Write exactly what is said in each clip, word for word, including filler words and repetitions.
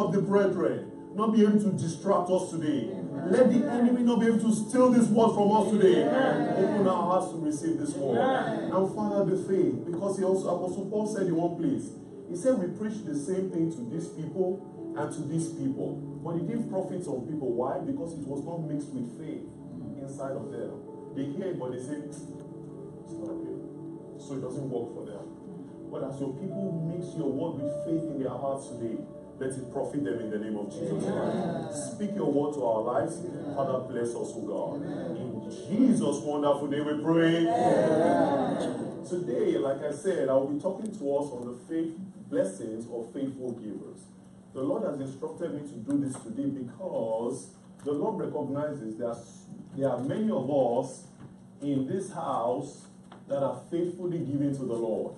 of the brethren not be able to distract us today. Let the enemy not be able to steal this word from us today. Open our hearts to receive this word. And Father, the faith, because he also, Apostle Paul said in one place, he said we preach the same thing to these people and to these people. But it didn't profit some people. Why? Because it was not mixed with faith inside of them. They hear it, but they say, it's not real. So it doesn't work for them. But as your people mix your word with faith in their hearts today, let it profit them in the name of Jesus Christ. Speak your word to our lives. Father, bless us, O God. In Jesus' wonderful name we pray. Today, like I said, I will be talking to us on the faith blessings of faithful givers. The Lord has instructed me to do this today because the Lord recognizes that there are many of us in this house that are faithfully giving to the Lord.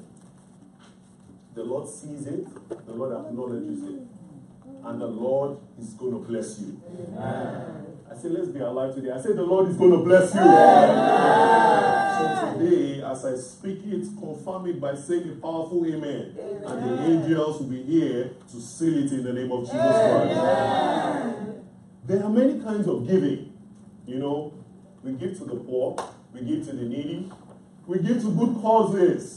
The Lord sees it, the Lord acknowledges it, and the Lord is going to bless you. Amen. I say, let's be alive today. I say, the Lord is going to bless you. Amen. So today, as I speak it, confirm it by saying a powerful amen. Amen. And the angels will be here to seal it in the name of Jesus Christ. Amen. There are many kinds of giving. You know, we give to the poor, we give to the needy, we give to good causes.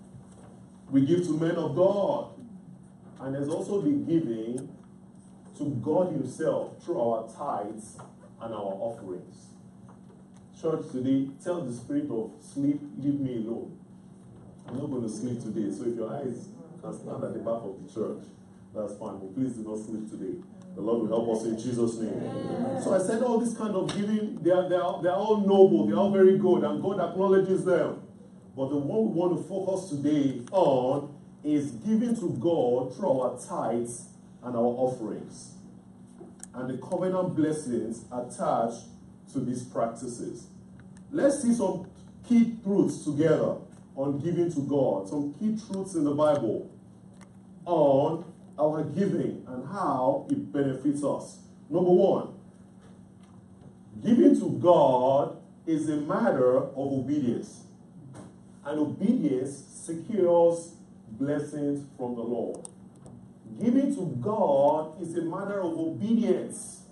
We give to men of God. And there's also the giving to God himself through our tithes and our offerings. Church today, tell the spirit of sleep, leave me alone. I'm not going to sleep today. So if your eyes can stand at the back of the church, that's fine. But please do not sleep today. The Lord will help us in Jesus' name. Amen. So I said all this kind of giving, they are, they, are, they are all noble. They are all very good. And God acknowledges them. But the one we want to focus today on is giving to God through our tithes and our offerings, and the covenant blessings attached to these practices. Let's see some key truths together on giving to God, some key truths in the Bible on our giving and how it benefits us. Number one, giving to God is a matter of obedience. And obedience secures blessings from the Lord. Giving to God is a matter of obedience.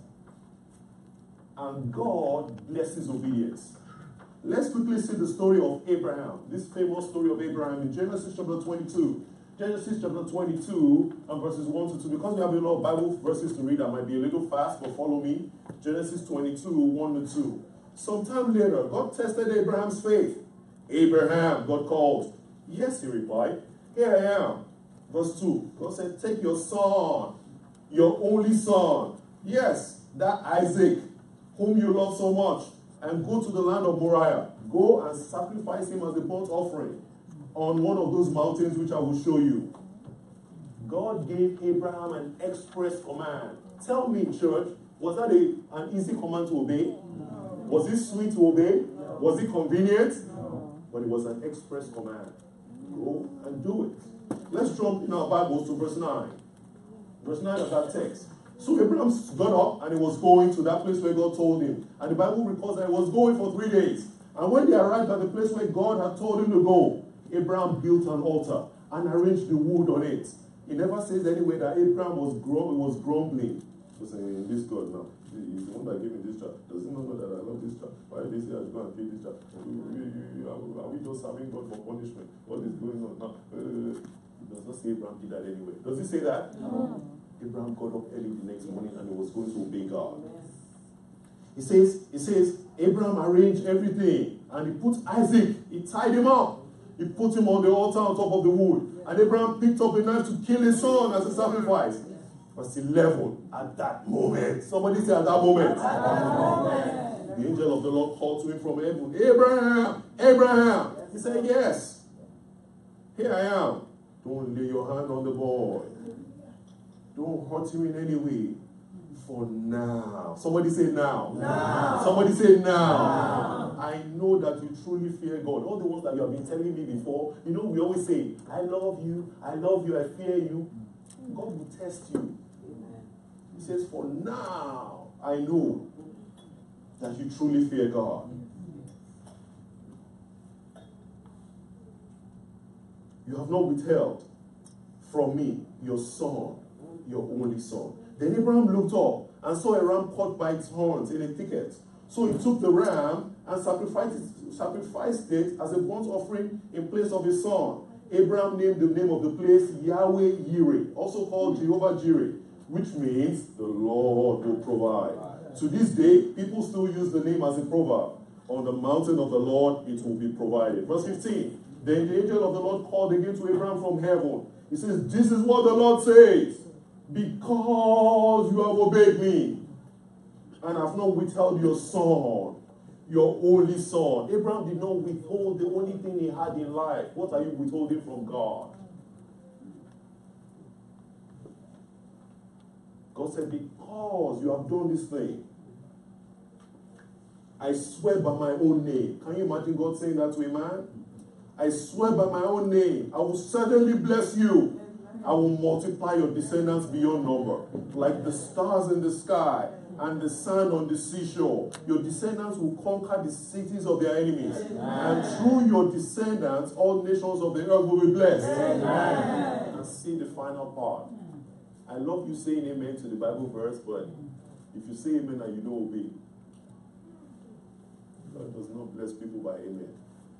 And God blesses obedience. Let's quickly see the story of Abraham. This famous story of Abraham in Genesis chapter twenty-two. Genesis chapter twenty-two and verses one to two. Because we have a lot of Bible verses to read, I might be a little fast, but follow me. Genesis twenty-two, one to two. Sometime later, God tested Abraham's faith. Abraham, God called. Yes, he replied. Here I am. Verse two. God said, take your son, your only son. Yes, that Isaac, whom you love so much, and go to the land of Moriah. Go and sacrifice him as a burnt offering on one of those mountains which I will show you. God gave Abraham an express command. Tell me, church, was that a, an easy command to obey? No. Was it sweet to obey? No. Was it convenient? No. But it was an express command. Go and do it. Let's jump in our Bibles to verse nine. Verse nine of that text. So Abraham got up and he was going to that place where God told him. And the Bible records that he was going for three days. And when they arrived at the place where God had told him to go, Abraham built an altar and arranged the wood on it. He never says anywhere that Abraham was, grum- was grumbling. He was saying, this God now, he's the one that gave me this child. Does he not know that I love this child? Why did they say I should go and kill this child? Are we just serving God for punishment? What is going on now? Uh, it does not say Abraham did that anyway. Does he say that? No. Abraham got up early the next morning and he was going to obey God. He says, he says, Abraham arranged everything and he put Isaac, he tied him up. He put him on the altar on top of the wood. And Abraham picked up a knife to kill his son as a sacrifice. Verse eleven, at that moment, somebody say at that moment. At that moment. The angel of the Lord called to him from heaven, Abraham, Abraham. He said, yes, here I am. Don't lay your hand on the boy. Don't hurt him in any way. For now. Somebody say now. Now. Somebody say now. now. I know that you truly fear God. All the ones that you have been telling me before, you know, we always say, I love you, I love you, I fear you. God will test you. He says, for now, I know that you truly fear God. You have not withheld from me your son, your only son. Then Abraham looked up and saw a ram caught by its horns in a thicket. So he took the ram and sacrificed it, sacrificed it as a burnt offering in place of his son. Abraham named the name of the place Yahweh Yireh, also called Jehovah Jireh, which means the Lord will provide. To this day, people still use the name as a proverb. On the mountain of the Lord, it will be provided. Verse fifteen. Then the angel of the Lord called again to Abraham from heaven. He says, this is what the Lord says. Because you have obeyed me and have not withheld your son, your only son. Abraham did not withhold the only thing he had in life. What are you withholding from God? God said, because you have done this thing, I swear by my own name. Can you imagine God saying that to a man? I swear by my own name, I will certainly bless you. I will multiply your descendants beyond number, like the stars in the sky and the sand on the seashore. Your descendants will conquer the cities of their enemies. Amen. And through your descendants, all nations of the earth will be blessed. Amen. And see the final part. I love you saying amen to the Bible verse, but if you say amen and you don't obey, God does not bless people by amen.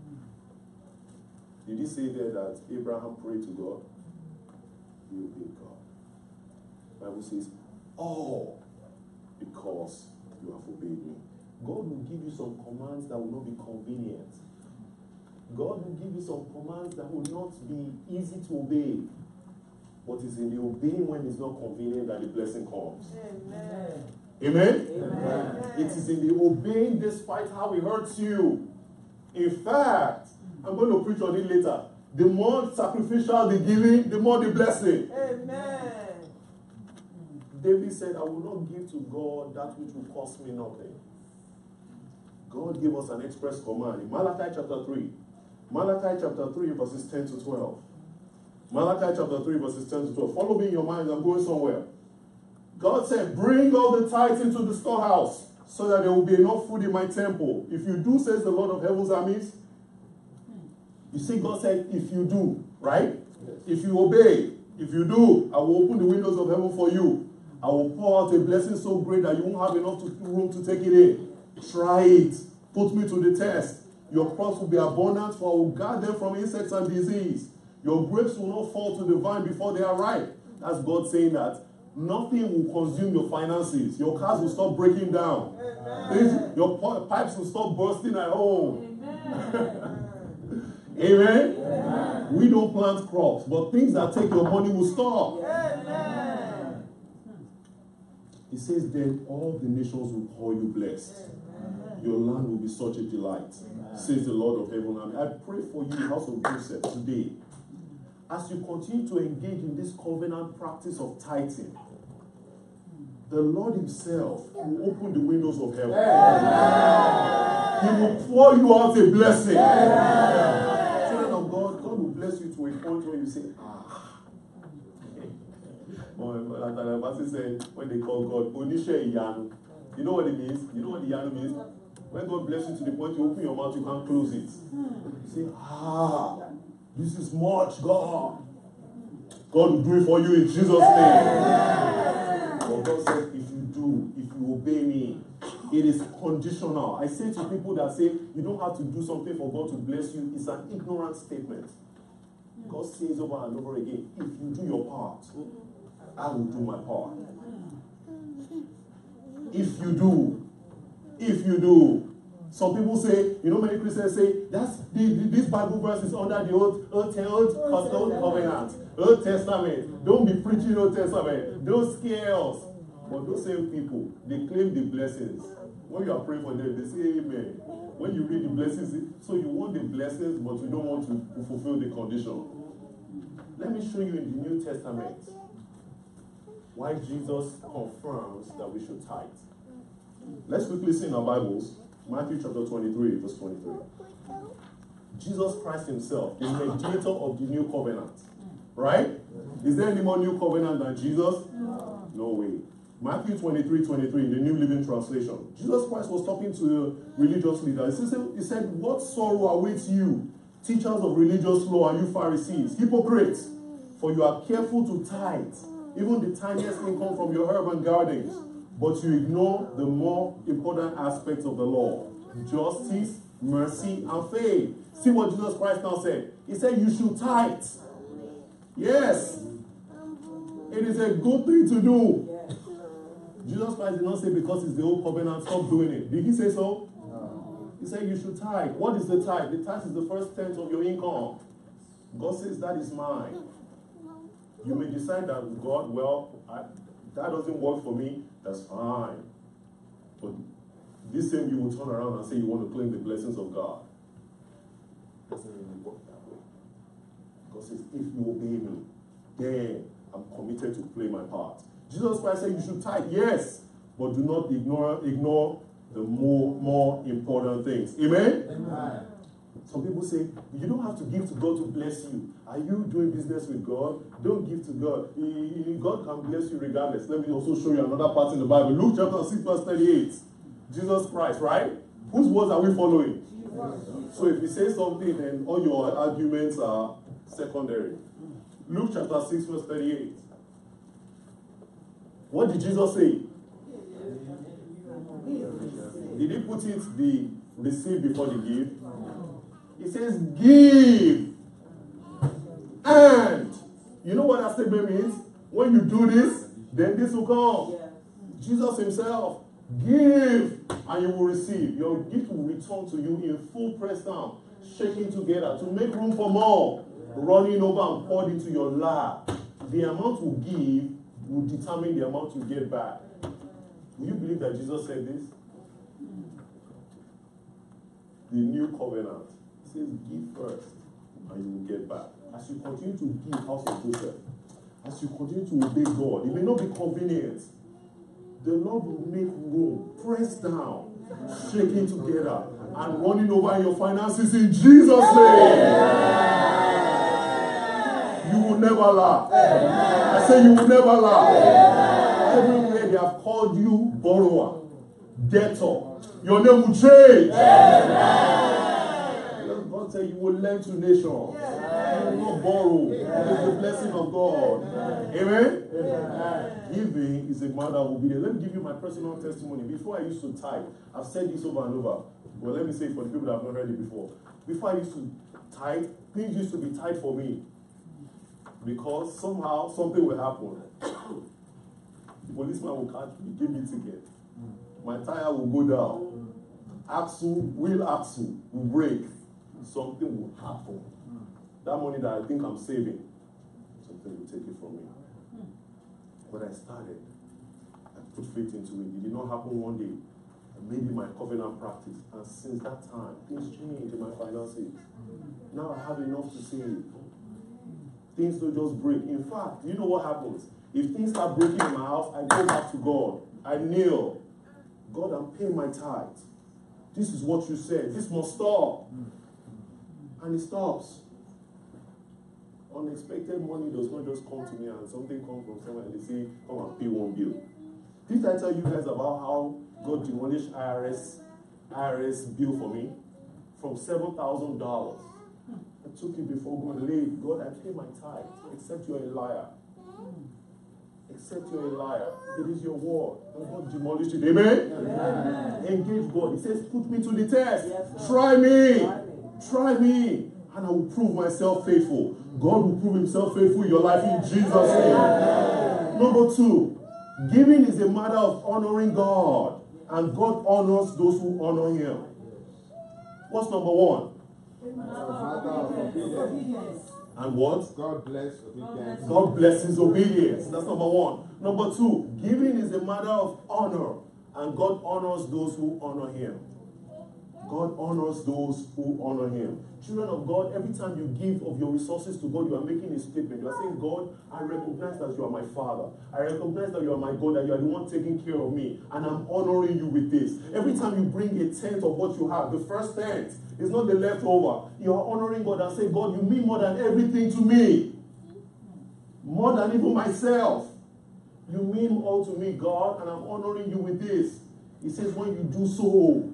Did he say there that Abraham prayed to God? He obeyed God. The Bible says, all because you have obeyed me. God will give you some commands that will not be convenient. God will give you some commands that will not be easy to obey. But it's in the obeying when it's not convenient that the blessing comes. Amen. Amen? Amen. It is in the obeying despite how it hurts you. In fact, I'm going to preach on it later. The more sacrificial the giving, the more the blessing. Amen. David said, I will not give to God that which will cost me nothing. God gave us an express command in Malachi chapter three. Malachi chapter three, verses ten to twelve. Malachi chapter three, verses ten to twelve. Follow me in your mind, I'm going somewhere. God said, bring all the tithes into the storehouse, so that there will be enough food in my temple. If you do, says the Lord of heaven's armies. You see, God said, if you do, right? Yes. If you obey, if you do, I will open the windows of heaven for you. I will pour out a blessing so great that you won't have enough to, room to take it in. Try it. Put me to the test. Your crops will be abundant, for I will guard them from insects and disease. Your grapes will not fall to the vine before they are ripe. That's God saying that. Nothing will consume your finances. Your cars will stop breaking down. Amen. Your pipes will stop bursting at home. Amen. Amen? Amen. We don't plant crops, but things that take your money will stop. Amen. He says, then all the nations will call you blessed. Amen. Your land will be such a delight, Amen. Says the Lord of heaven. And I pray for you, house of Joseph, today, as you continue to engage in this covenant practice of tithing, the Lord himself will open the windows of heaven. Amen. He will pour you out a blessing. Amen. Children of God, God will bless you to a point where you say, ah. When Pastor said, when they call God, Onishe Iyanu. You know what it means? You know what the Iyanu means? When God bless you to the point you open your mouth, you can't close it. You say, ah, this is much, God. God will do it for you in Jesus' name. But God said, if you do, if you obey me, it is conditional. I say to people that say, you don't have to do something for God to bless you, it's an ignorant statement. God says over and over again, if you do your part, I will do my part. If you do, if you do. Some people say, you know, many Christians say, that's the, the, this Bible verse is under the Old, old, old, old, old Covenant, Old Testament. Don't be preaching Old Testament. Don't scare us. But those same people, they claim the blessings. When you are praying for them, they say amen. When you read the blessings, so you want the blessings, but you don't want to fulfill the condition. Let me show you in the New Testament why Jesus confirms that we should tithe. Let's quickly see in our Bibles, Matthew chapter twenty-three, verse twenty-three. Jesus Christ himself, the mediator of the new covenant. Right? Is there any more new covenant than Jesus? No, no way. Matthew twenty-three, twenty-three, in the New Living Translation. Jesus Christ was talking to the religious leaders. He said, he said, what sorrow awaits you, teachers of religious law, and you Pharisees, hypocrites, for you are careful to tithe even the tiniest income from your urban gardens, but you ignore the more important aspects of the law: justice, mercy, and faith. See what Jesus Christ now said. He said you should tithe. Yes. It is a good thing to do. Jesus Christ did not say because it's the old covenant, stop doing it. Did he say so? No. He said you should tithe. What is the tithe? The tithe is the first tenth of your income. God says that is mine. You may decide that, God, well, I, that doesn't work for me. That's fine. But this same you will turn around and say you want to claim the blessings of God. It doesn't really work that way. God says, if you obey me, then I'm committed to play my part. Jesus Christ said you should tithe, yes, but do not ignore ignore the more, more important things. Amen? Amen? Some people say, you don't have to give to God to bless you. Are you doing business with God? Don't give to God. God can bless you regardless. Let me also show you another part in the Bible. Luke chapter six, verse thirty-eight. Jesus Christ, right? Whose words are we following? Jesus. So if you say something, then all your arguments are secondary. Luke chapter six, verse thirty-eight. What did Jesus say? Did he put it the receive before the give? He says, give. And you know what that statement means? When you do this, then this will come. Yeah. Jesus himself, give and you will receive. Your gift will return to you in full press down, shaking together to make room for more, running over and poured into your lap. The amount you give will determine the amount you get back. Do you believe that Jesus said this? The new covenant says give first and you will get back. As you continue to give, house of Joseph, as you continue to obey God, it may not be convenient. The Lord will make room, press down, shaking together, and running over in your finances in Jesus' name. You will never laugh. I say you will never laugh. Everywhere they have called you borrower, debtor, your name will change. God said you will lend to nations. You will not borrow. It is the blessing of God. Amen? Amen? Giving is a matter of obedience. Let me give you my personal testimony. Before I used to tithe, I've said this over and over. Well, let me say it for the people that have not heard it before. Before I used to tithe, things used to be tight for me. Because somehow something will happen. The policeman will catch me, give me a ticket. My tire will go down. Axle, wheel axle will break. Something will happen. That money that I think I'm saving, something will take it from me. When I started, I put faith into it. It did not happen one day. I made it my covenant practice. And since that time, things changed in my finances. Now I have enough to save. Things don't just break. In fact, you know what happens? If things start breaking in my house, I go back to God. I kneel. God, I'm paying my tithe. This is what you said. This must stop. And it stops. Unexpected money does not just come to me and something comes from somewhere and they say, come and pay one bill. Did I tell you guys about how God demolished I R S, I R S bill for me? From seven thousand dollars. I took it before God. Late. God, I pay my tithe. Except you're a liar. Except you're a liar. It is your word. And God demolished it. Amen? Amen. Engage God. He says, put me to the test. Yes, Try me. Try me. Try me. And I will prove myself faithful. God will prove himself faithful in your life in Jesus' name. Amen. Number two, giving is a matter of honoring God. And God honors those who honor him. What's number one? And what? God bless obedience. God blesses obedience. That's number one. Number two, giving is a matter of honor. And God honors those who honor him. God honors those who honor him. Children of God, every time you give of your resources to God, you are making a statement. You are saying, God, I recognize that you are my Father. I recognize that you are my God, that you are the one taking care of me. And I'm honoring you with this. Every time you bring a tenth of what you have, the first tenth is not the leftover. You are honoring God and saying, God, you mean more than everything to me. More than even myself. You mean all to me, God, and I'm honoring you with this. He says, when you do so,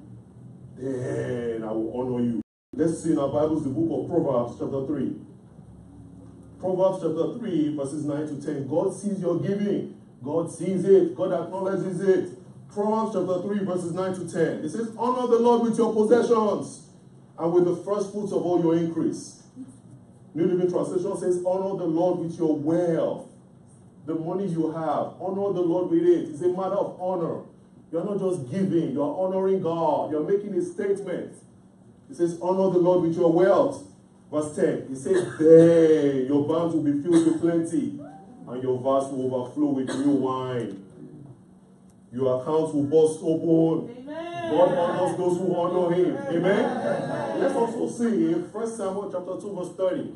then I will honor you. Let's see in our Bibles the book of Proverbs chapter three. Proverbs chapter three, verses nine to ten. God sees your giving. God sees it. God acknowledges it. Proverbs chapter three, verses nine to ten. It says, honor the Lord with your possessions and with the first fruits of all your increase. New Living Translation says, honor the Lord with your wealth. The money you have, honor the Lord with it. It's a matter of honor. You're not just giving, you're honoring God. You're making a statement. It says, honor the Lord with your wealth. Verse ten, it says, there your barns will be filled with plenty, and your vats will overflow with new wine. Your accounts will burst open. Amen. God honors those who honor him. Amen. Amen. Let's also see in First Samuel chapter two, verse thirty.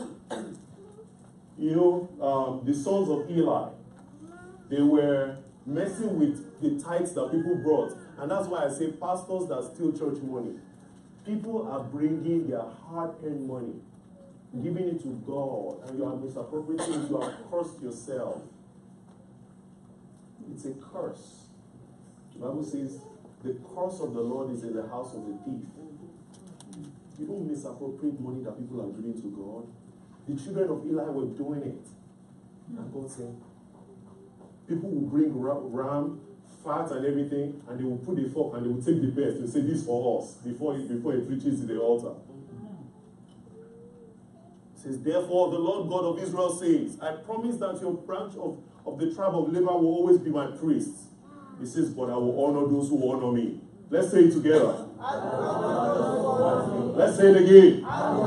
You know, um, the sons of Eli, they were messing with the tithes that people brought. And that's why I say pastors that steal church money. People are bringing their hard-earned money, giving it to God, and you are misappropriating it. You have cursed yourself. It's a curse. The Bible says, the curse of the Lord is in the house of the thief. You don't misappropriate money that people are giving to God. The children of Eli were doing it. And God said, people will bring ram, fat and everything, and they will put the fork and they will take the best and say, this for us, before it, before it reaches to the altar. It says, therefore, the Lord God of Israel says, I promise that your branch of, of the tribe of Levi will always be my priest. He says, but I will honor those who honor me. Let's say it together. Let's say it again.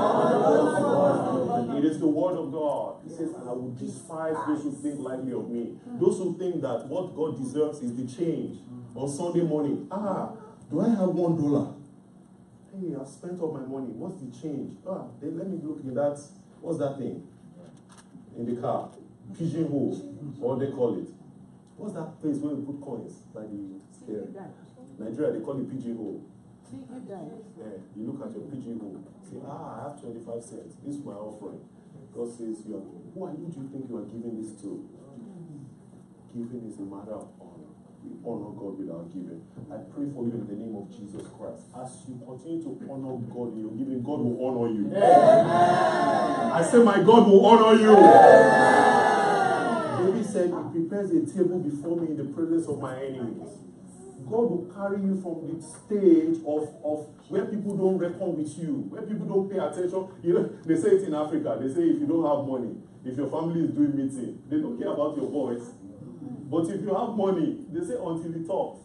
It is the word of God. He says, and I will despise those who think lightly of me. Those who think that what God deserves is the change. On Sunday morning, ah, do I have one dollar? Hey, I've spent all my money. What's the change? Ah, then let me look in that. What's that thing? In the car. Pigeonhole, what they call it. What's that place where we put coins? Like the yeah. Nigeria, they call it pigeonhole. Yeah, you look at your pigeonhole. Say, ah, I have twenty-five cents. This is my offering. God says, you are, who are you, do you think you are giving this to? Giving is a matter of honor. We honor God with our giving. I pray for you in the name of Jesus Christ. As you continue to honor God in your giving, God will honor you. Amen. I say, my God will honor you. Amen. David said, he prepares a table before me in the presence of my enemies. God will carry you from the stage of, of where people don't reckon with you, where people don't pay attention. You know, they say it in Africa. They say if you don't have money, if your family is doing meeting, they don't care about your voice. But if you have money, they say until it talks.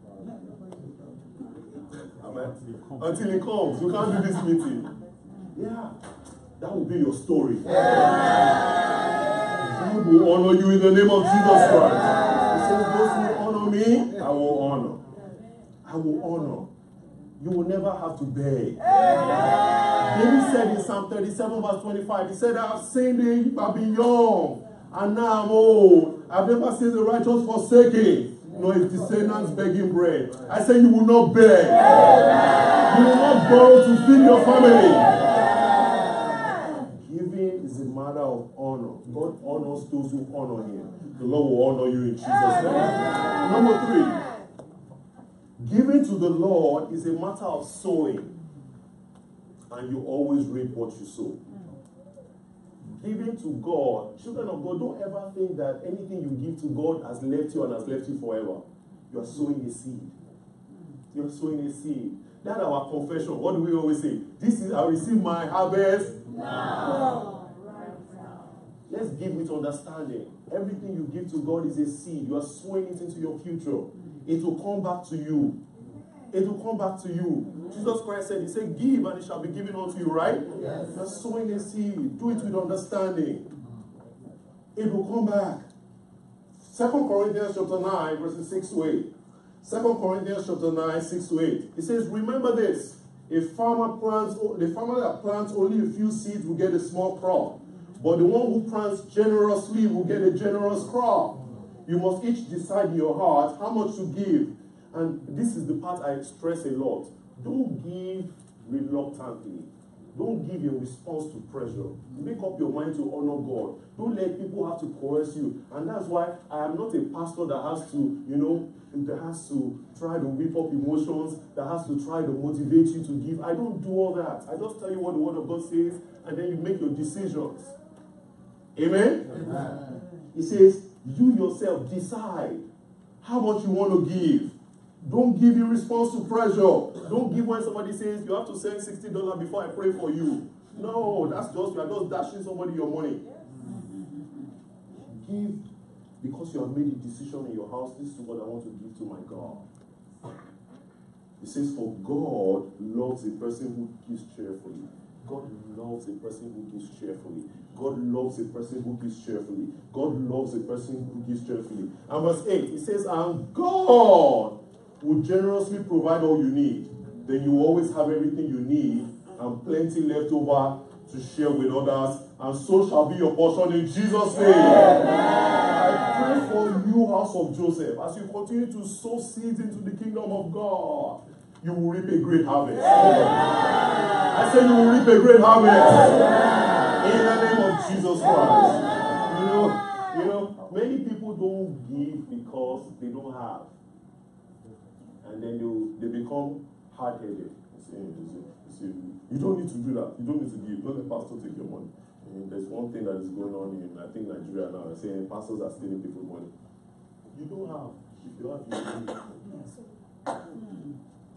Amen. Until it comes. You can't do this meeting. Yeah. That will be your story. God will honor you in the name of Jesus Christ. He says, those who honor me, I will honor. I will honor. You will never have to beg. David said in Psalm thirty-seven, verse twenty-five, he said, I have sinned, I've been young, and now I'm old. I've never seen the righteous forsaken, nor his descendants begging bread. I say you will not beg. You will not borrow to feed your family. Giving is a matter of honor. God honors those who honor him. The Lord will honor you in Jesus' name. Number three, giving to the Lord is a matter of sowing. And you always reap what you sow. Giving to God, children of God, don't ever think that anything you give to God has left you and has left you forever. You are sowing a seed. You are sowing a seed. That's our confession. What do we always say? This is, I receive my harvest now. Let's give with understanding. Everything you give to God is a seed. You are sowing it into your future. It will come back to you. It will come back to you. Jesus Christ said, he said, give and it shall be given unto you, right? Yes. You are sowing a seed. Do it with understanding. It will come back. Second Corinthians chapter nine, verses six to eight. Second Corinthians chapter nine, six to eight. It says, remember this. A farmer plants, the farmer that plants only a few seeds will get a small crop. But the one who plants generously will get a generous crop. You must each decide in your heart how much to give. And this is the part I stress a lot. Don't give reluctantly. Don't give in response to pressure. Make up your mind to honor God. Don't let people have to coerce you. And that's why I am not a pastor that has to, you know, that has to try to whip up emotions, that has to try to motivate you to give. I don't do all that. I just tell you what the Word of God says, and then you make your decisions. Amen? Amen? He says, you yourself decide how much you want to give. Don't give in response to pressure. Don't give when somebody says, you have to send sixty dollars before I pray for you. No, that's just, you are just dashing somebody your money. Give because you have made a decision in your house. This is what I want to give to my God. It says, for God loves a person who gives cheerfully. God loves a person who gives cheerfully. God loves a person who gives cheerfully. God loves a person who gives cheerfully. And verse eight, it says, and God will generously provide all you need. Then you always have everything you need and plenty left over to share with others. And so shall be your portion in Jesus' name. Amen. I pray for you, house of Joseph, as you continue to sow seeds into the kingdom of God, you will reap a great harvest. Amen. I say you will reap a great harvest. Amen. In the name of Jesus Christ. You know, you know, many people don't give because they don't have. And then they, they become hard-headed. You don't need to do that. You don't need to give. Don't let pastor take your money. And there's one thing that is going on in, I think, Nigeria now. They're saying pastors are stealing people's money. You don't have. If you have, you need.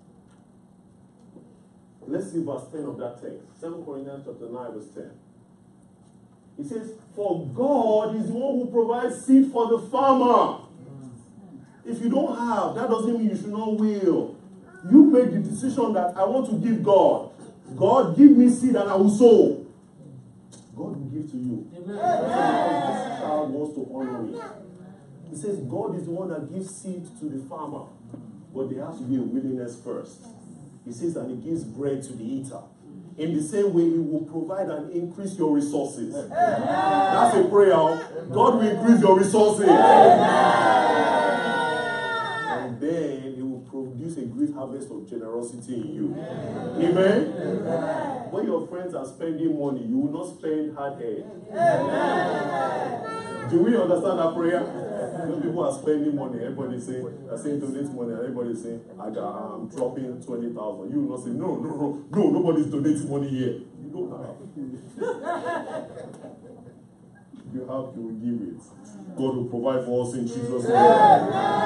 Let's see verse ten of that text. Second Corinthians chapter nine, verse ten. It says, for God is the one who provides seed for the farmer. If you don't have, that doesn't mean you should not will. You make the decision that I want to give God. God, give me seed and I will sow. God will give to you. Amen. This child wants to honor me. He says God is the one that gives seed to the farmer. But there has to be a willingness first. He says that he gives bread to the eater. In the same way, he will provide and increase your resources. Amen. That's a prayer. God will increase your resources. Amen. And then he will produce a great harvest of generosity in you. Amen. Amen. Amen. When your friends are spending money, you will not spend hard head. Amen. Do we understand that prayer? When people are spending money, everybody saying, they're saying donate money, and everybody saying, I got, I'm dropping twenty thousand. You will not say, no, no, no, no, nobody's donating money here. You don't have. You have to give it. God will provide for us in Jesus' name.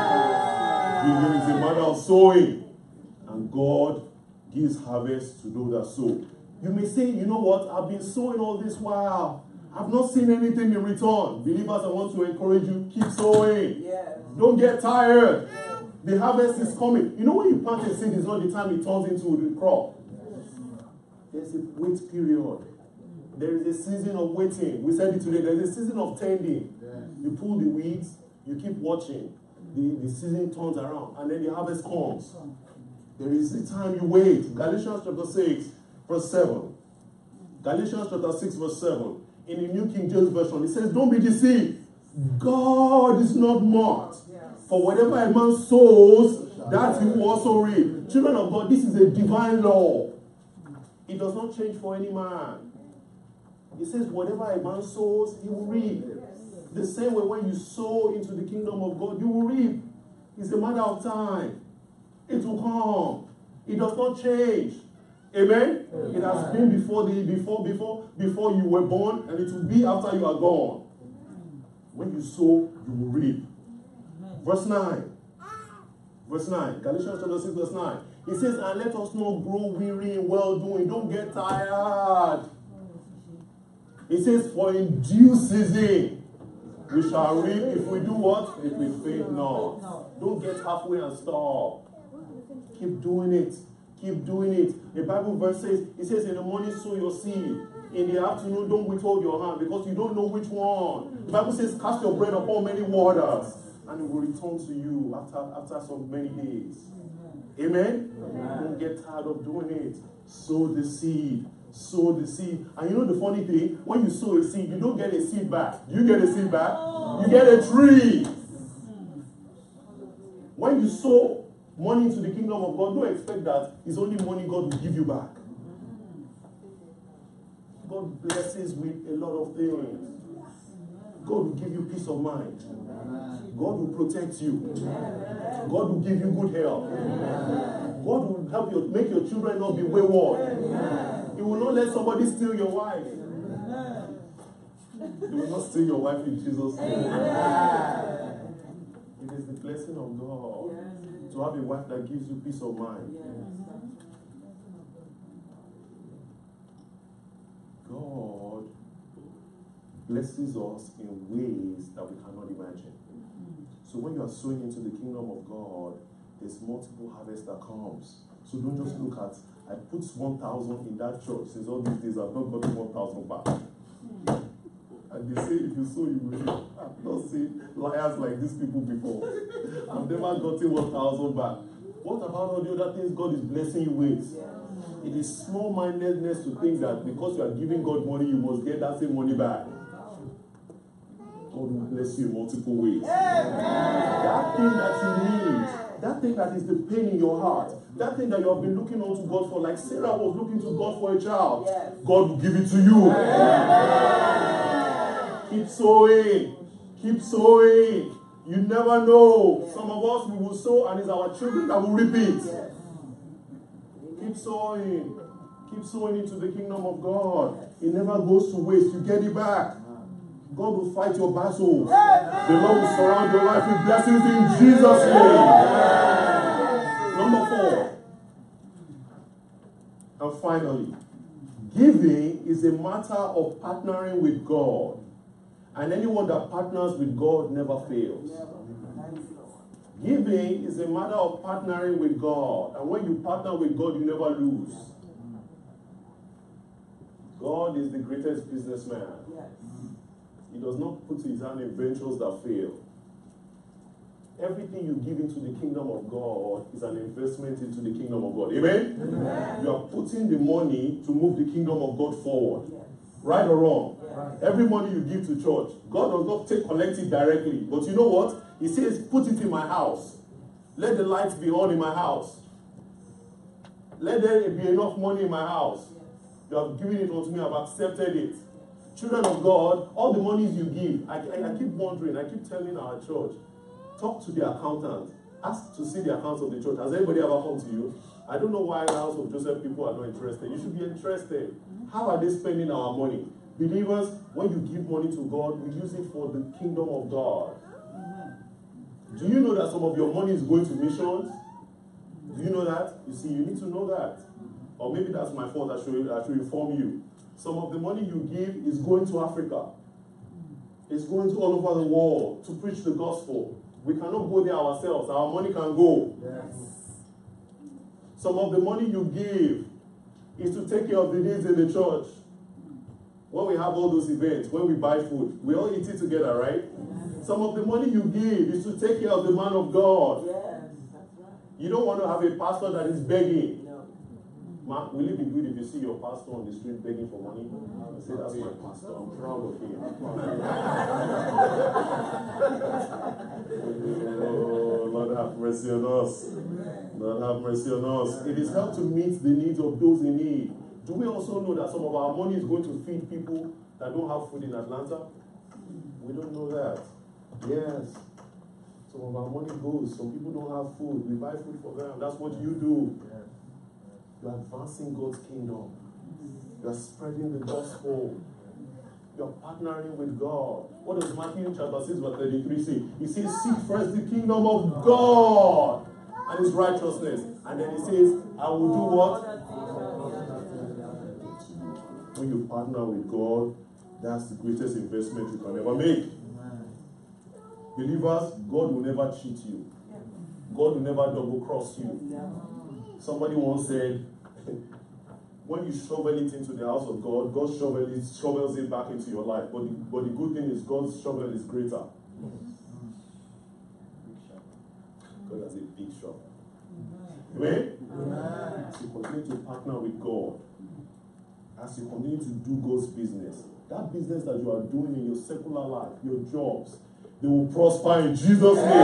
Giving is a matter of sowing. And God gives harvest to those that sow. You may say, you know what, I've been sowing all this while. I've not seen anything in return. Believers, I want to encourage you, keep sowing. Yes. Don't get tired. Yes. The harvest is coming. You know when you plant a seed, it's not the time it turns into the crop. Yes. There's a wait period. There is a season of waiting. We said it today. There's a season of tending. Yes. You pull the weeds, you keep watching. The, the season turns around, and then the harvest comes. There is a time you wait. Galatians chapter six, verse seven. Galatians chapter six, verse seven. In the New King James Version, it says, don't be deceived. God is not mocked. Yes. For whatever a man sows, that he will also reap. Children of God, this is a divine law. It does not change for any man. It says, whatever a man sows, he will reap. Yes. The same way when you sow into the kingdom of God, you will reap. It's a matter of time. It will come. It does not change. Amen? Amen? It has been before the before before before you were born, and it will be after you are gone. When you sow, you will reap. Verse nine. Verse nine. Galatians chapter six, verse nine. It says, and let us not grow weary in well doing. Don't get tired. It says, for in due season we shall reap if we do what? If we faint not. Don't get halfway and stop. Keep doing it. Keep doing it. The Bible verse says, it says, in the morning sow your seed. In the afternoon, don't withhold your hand because you don't know which one. The Bible says, cast your bread upon many waters, and it will return to you after, after some many days. Amen? Amen? Don't get tired of doing it. Sow the seed. Sow the seed. And you know the funny thing? When you sow a seed, you don't get a seed back. Do you get a seed back? You get a tree. When you sow money into the kingdom of God, don't expect that it's only money God will give you back. God blesses with a lot of things. God will give you peace of mind. God will protect you. God will give you good health. God will help you make your children not be wayward. He will not let somebody steal your wife. You will not steal your wife in Jesus' name. It is the blessing of God to have a wife that gives you peace of mind. God blesses us in ways that we cannot imagine. So when you are sowing into the kingdom of God, there's multiple harvest that comes. So don't just look at, I put one thousand in that church. Since all these days, I've not gotten one thousand back. And they say, if you sow, you will. I've not seen liars like these people before. I've never gotten one thousand back. What about all the other things God is blessing you with? It is small-mindedness to think that because you are giving God money, you must get that same money back. God will bless you in multiple ways. That thing that you need, that thing that is the pain in your heart, that thing that you have been looking unto God for, like Sarah was looking to God for a child, God will give it to you. Keep sowing. Keep sowing. You never know. Some of us, we will sow and it's our children that will repeat. Keep sowing. Keep sowing into the kingdom of God. It never goes to waste. You get it back. God will fight your battles. The Lord will surround your life with blessings in Jesus' name. Number four. And finally, giving is a matter of partnering with God. And anyone that partners with God never fails. Giving is a matter of partnering with God. And when you partner with God, you never lose. God is the greatest businessman. He does not put his hand in ventures that fail. Everything you give into the kingdom of God is an investment into the kingdom of God. Amen? Amen. You are putting the money to move the kingdom of God forward. Yes. Right or wrong? Yes. Every money you give to church, God does not take collect it directly. But you know what? He says, put it in my house. Let the lights be on in my house. Let there be enough money in my house. You have given it unto me. I've accepted it. Children of God, all the monies you give, I, I, I keep wondering, I keep telling our church, talk to the accountant. Ask to see the accounts of the church. Has anybody ever come to you? I don't know why the house of Joseph people are not interested. You should be interested. How are they spending our money? Believers, when you give money to God, we use it for the kingdom of God. Do you know that some of your money is going to missions? Do you know that? You see, you need to know that. Or maybe that's my fault. I should, I should inform you. Some of the money you give is going to Africa. It's going to all over the world to preach the gospel. We cannot go there ourselves. Our money can go. Yes. Some of the money you give is to take care of the needs in the church. When we have all those events, when we buy food, we all eat it together, right? Yes. Some of the money you give is to take care of the man of God. Yes, that's right. You don't want to have a pastor that is begging. Ma, will it be good if you see your pastor on the street begging for money? I say, that's my pastor. I'm proud of him. Oh, Lord have mercy on us. Lord have mercy on us. It is help to meet the needs of those in need. Do we also know that some of our money is going to feed people that don't have food in Atlanta? We don't know that. Yes. Some of our money goes. Some people don't have food. We buy food for them. That's what you do. You are advancing God's kingdom. You are spreading the gospel. You are partnering with God. What does Matthew chapter six verse thirty-three say? He says, seek first the kingdom of God and his righteousness. And then he says, I will do what? When you partner with God, that's the greatest investment you can ever make. Believers, God will never cheat you. God will never double cross you. Somebody once said, when you shovel it into the house of God, God shovel it, shovels it back into your life. But the, but the good thing is God's shovel is greater. God has a big shovel. Amen? Amen. As you continue to partner with God, as you continue to do God's business, that business that you are doing in your secular life, your jobs, they will prosper in Jesus' name.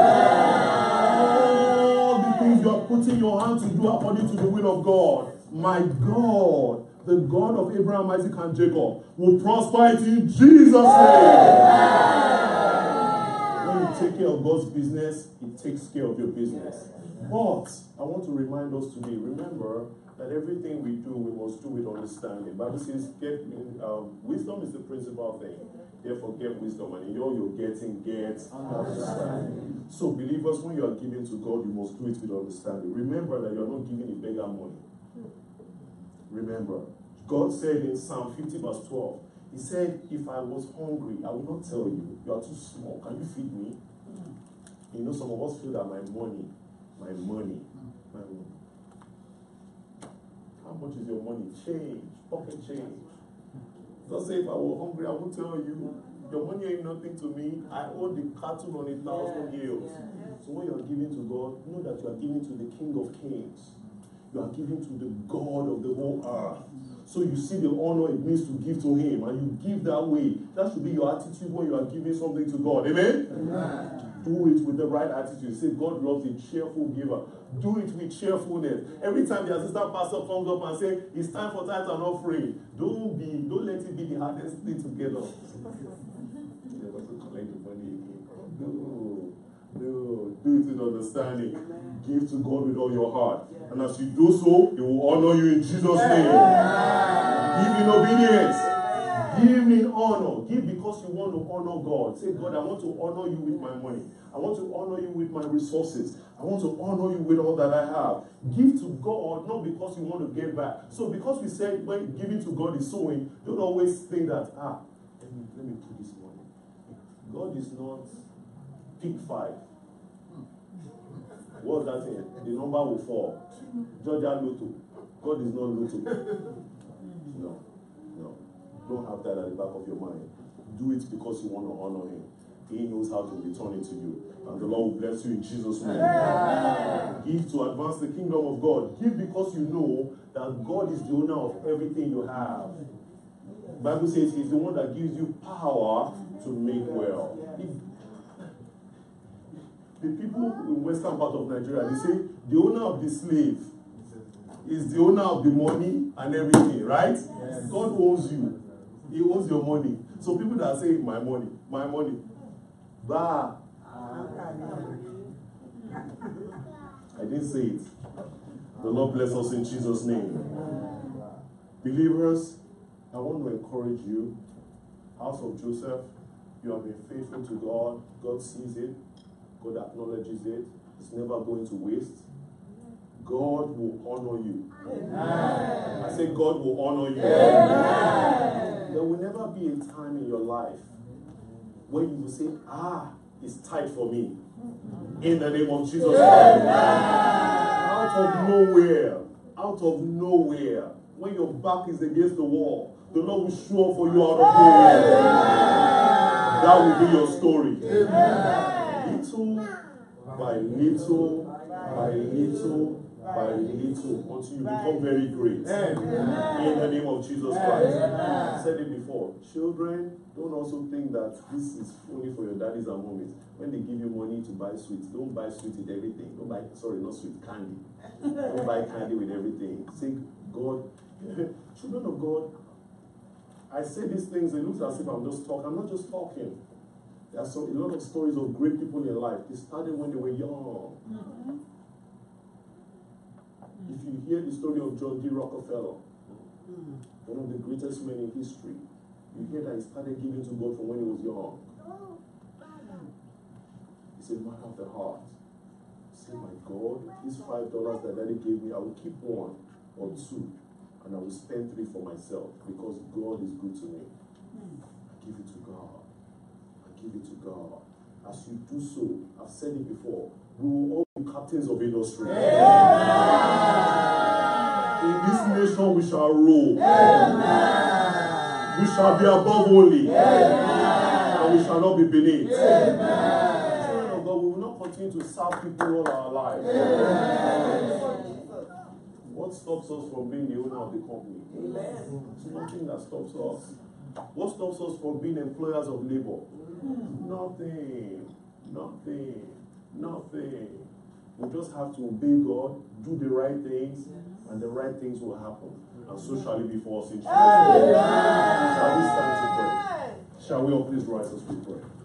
All the things you are putting your hand to do according to the will of God, my God, the God of Abraham, Isaac, and Jacob, will prosper it in Jesus' name. When you take care of God's business, it takes care of your business. But I want to remind us today, remember that everything we do, we must do with understanding. Bible says, get um, wisdom is the principal thing. Therefore, get wisdom, and in all you're getting, get understanding. So, believers, when you are giving to God, you must do it with understanding. Remember that you are not giving a beggar money. Remember, God said in Psalm fifty, verse twelve, He said, if I was hungry, I would not tell you. You are too small. Can you feed me? You know, some of us feel that my money, my money, my money. How much is your money? Change, pocket change. Don't say if I were hungry, I won't tell you. Your money ain't nothing to me. I own the cattle on a thousand hills. Yeah. So when you are giving to God, know that you are giving to the King of Kings. You are giving to the God of the whole earth. So you see the honor it means to give to Him, and you give that way. That should be your attitude when you are giving something to God. Amen? Amen. Do it with the right attitude. Say, God loves a cheerful giver. Do it with cheerfulness. Every time the assistant pastor comes up and says, it's time for tithe and offering, don't be, don't let it be the hardest thing to get off. Never to collect the money again. No, no. Do it with understanding. Amen. Give to God with all your heart. Yeah. And as you do so, He will honor you in Jesus' name. Yeah. Give in obedience. Give in honor. Give because you want to honor God. Say, God, I want to honor you with my money. I want to honor you with my resources. I want to honor you with all that I have. Give to God, not because you want to get back. So because we said when giving to God is sowing, don't always think that, ah, let me, let me put this money. God is not pick five. What's that thing? The number will fall. Georgia Lotto. God is not Lotto. No. No. Don't have that at the back of your mind. Do it because you want to honor Him. He knows how to return it to you. And the Lord will bless you in Jesus' name. Amen. Give to advance the kingdom of God. Give because you know that God is the owner of everything you have. The Bible says He's the one that gives you power to make well. The people in western part of Nigeria, they say the owner of the slave is the owner of the money and everything, right? Yes. God owns you. He owns your money. So people that say, my money, my money. Bah. I didn't say it. The Lord bless us in Jesus' name. Believers, I want to encourage you. House of Joseph, you have been faithful to God. God sees it. God acknowledges it. It's never going to waste. God will honor you. Amen. I say God will honor you. Amen. There will never be a time in your life where you will say, ah, it's tight for me. In the name of Jesus Christ. Out of nowhere, out of nowhere, when your back is against the wall, the Lord will show up for you out of nowhere. That will be your story. Amen. Little by little, by little, by little, until you become very great. Amen. In the name of Jesus Christ. Amen. I said it before. Children, don't also think that this is only for your daddies and mommies. When they give you money to buy sweets, don't buy sweets with everything. Don't buy, sorry, not sweet, candy. Don't buy candy with everything. Say, God, children of God, I say these things, it looks as if I'm just talking. I'm not just talking. There are so, a lot of stories of great people in life. They started when they were young. Mm-hmm. If you hear the story of John D. Rockefeller, mm-hmm. one of the greatest men in history, you hear that he started giving to God from when he was young. It's a matter of the heart. Say, my God, these five dollars that Daddy gave me, I will keep one or two, and I will spend three for myself because God is good to me. Mm-hmm. I give it to God. Give it to God. As you do so, I've said it before, we will all be captains of industry. Amen. In this nation we shall rule. Amen. We shall be above only. Amen. And we shall not be beneath. Amen. Children of God, we will not continue to serve people all our lives. Amen. What stops us from being the owner of the company? Amen. There's nothing that stops us. What stops us from being employers of labor? Nothing. Nothing. Nothing. We just have to obey God, do the right things, and the right things will happen. And so shall it be for us in Jesus' name. Shall we stand to pray? Shall we all please rise as we pray?